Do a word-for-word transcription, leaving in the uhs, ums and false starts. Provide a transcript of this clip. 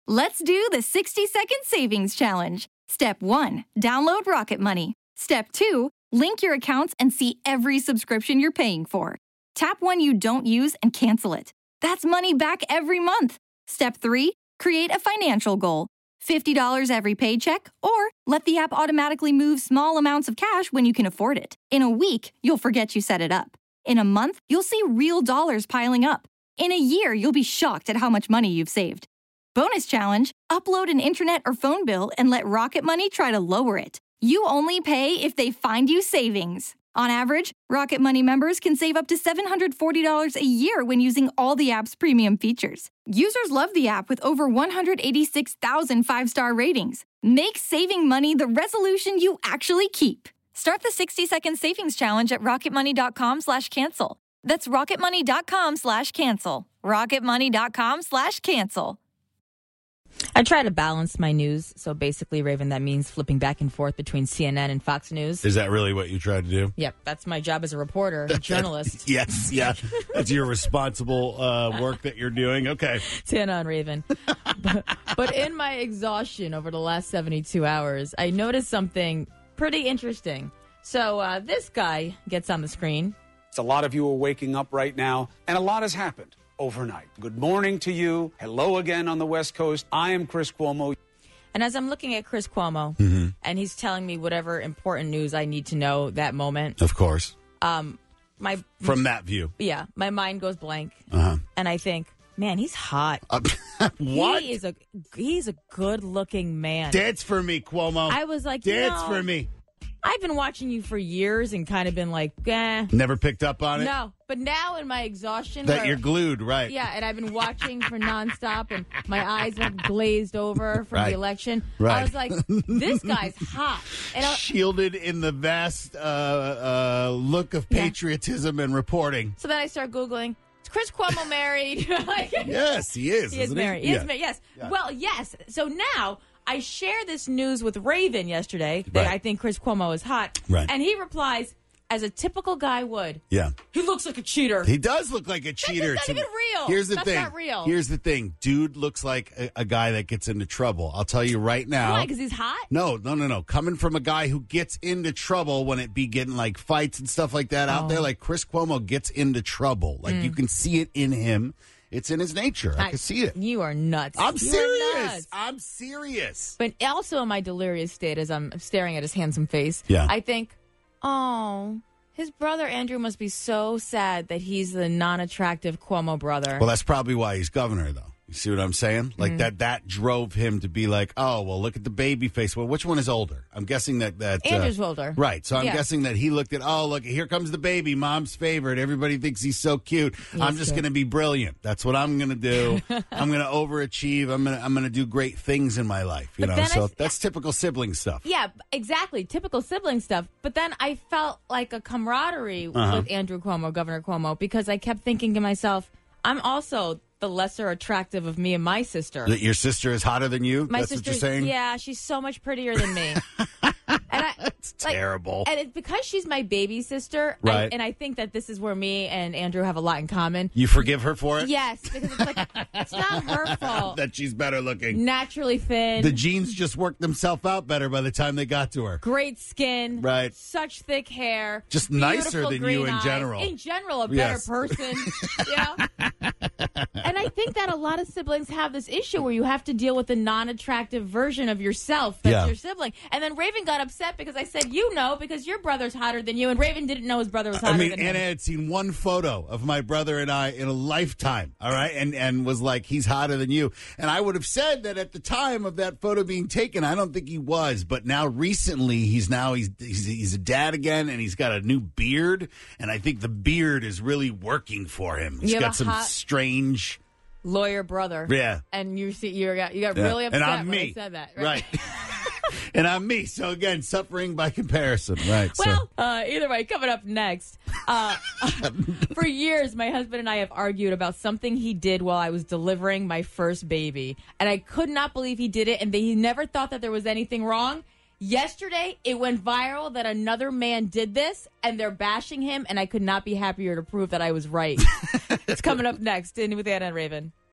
Let's do the sixty second savings challenge. Step one, download Rocket Money. Step two, link your accounts and see every subscription you're paying for. Tap one you don't use and cancel it. That's money back every month. Step three, create a financial goal. fifty dollars every paycheck, or let the app automatically move small amounts of cash when you can afford it. In a week, you'll forget you set it up. In a month, you'll see real dollars piling up. In a year, you'll be shocked at how much money you've saved. Bonus challenge, upload an internet or phone bill and let Rocket Money try to lower it. You only pay if they find you savings. On average, Rocket Money members can save up to seven hundred forty dollars a year when using all the app's premium features. Users love the app with over one hundred eighty-six thousand five-star ratings. Make saving money the resolution you actually keep. Start the sixty second savings challenge at rocketmoney.com slash cancel. That's rocketmoney.com slash cancel. rocketmoney.com slash cancel. I try to balance my news. So basically, Raven, that means flipping back and forth between C N N and Fox News. Is that really what you try to do? Yep. That's my job as a reporter, a journalist. Yes, yeah. That's your responsible uh, work that you're doing. Okay. Tana and Raven. but, but in my exhaustion over the last seventy-two hours, I noticed something pretty interesting. So uh, this guy gets on the screen. A lot of you are waking up right now, and a lot has happened overnight. Good morning to you. Hello again on the West Coast. I am Chris Cuomo. And as I'm looking at Chris Cuomo, mm-hmm. and he's telling me whatever important news I need to know that moment. Of course. Um, my From that view. Yeah. My mind goes blank. Uh-huh. And I think, man, he's hot. Uh, what? He is a, he's a good-looking man. Dance for me, Cuomo. I was like, Dance you know, for me. I've been watching you for years and kind of been like, eh. Never picked up on it? No. But now in my exhaustion. That where, you're glued, right. Yeah, and I've been watching for nonstop, and my eyes went glazed over from right. the election. Right. I was like, this guy's hot. And I, Shielded in the vast uh, uh, look of patriotism yeah. and reporting. So then I start Googling, is Chris Cuomo married? like, yes, he is. He is married. He? He yeah. is married, yes. Yeah. Well, yes. So now I share this news with Raven yesterday that right. I think Chris Cuomo is hot. Right. And he replies, as a typical guy would. Yeah. He looks like a cheater. He does look like a cheater. That's not even real. Here's the That's thing. not real. Here's the thing. Dude looks like a, a guy that gets into trouble. I'll tell you right now. Why? Because he's hot? No, no, no, no. Coming from a guy who gets into trouble when it be getting like fights and stuff like that oh. out there, like Chris Cuomo gets into trouble. Like mm. you can see it in him. It's in his nature. I, I can see it. You are nuts. I'm you serious. Nuts. I'm serious. But also in my delirious state as I'm staring at his handsome face, yeah. I think, oh, his brother Andrew must be so sad that he's the non-attractive Cuomo brother. Well, that's probably why he's governor, though. You see what I'm saying? Like, mm. that that drove him to be like, oh, well, look at the baby face. Well, which one is older? I'm guessing that... that Andrew's uh, older. Right. So I'm yeah. guessing that he looked at, oh, look, here comes the baby, mom's favorite. Everybody thinks he's so cute. He's I'm just going to be brilliant. That's what I'm going to do. I'm going to overachieve. I'm going to I'm going to do great things in my life. You but know, so I, that's typical sibling stuff. Yeah, exactly. Typical sibling stuff. But then I felt like a camaraderie uh-huh. with Andrew Cuomo, Governor Cuomo, because I kept thinking to myself, I'm also the lesser attractive of me and my sister. That your sister is hotter than you? My That's sister, what you're saying? Yeah, she's so much prettier than me. And I, That's like, terrible. And it's because she's my baby sister, right. I, and I think that this is where me and Andrew have a lot in common. You forgive her for it? Yes, because it's like it's not her fault that she's better looking. Naturally thin. The genes just worked themselves out better by the time they got to her. Great skin. Right. Such thick hair. Just nicer than you in eyes. general. In general, a better yes. person. You know? And I think that a lot of siblings have this issue where you have to deal with the non-attractive version of yourself that's yeah. your sibling. And then Raven got upset because I said, you know, because your brother's hotter than you, and Raven didn't know his brother was hotter I mean, than Anna him. had seen one photo of my brother and I in a lifetime, all right, and and was like, he's hotter than you. And I would have said that at the time of that photo being taken, I don't think he was, but now recently he's now he's he's, he's a dad again, and he's got a new beard, and I think the beard is really working for him. He's you got some hot strange lawyer brother. Yeah. And you see you got you got yeah. really upset and I'm when me. I said that. Right. Right. And I'm me. So again, suffering by comparison. Right. Well, so. uh, either way, coming up next. Uh, for years, my husband and I have argued about something he did while I was delivering my first baby. And I could not believe he did it, and that he never thought that there was anything wrong. Yesterday, it went viral that another man did this, and they're bashing him, and I could not be happier to prove that I was right. It's coming up next in With Anna and Raven.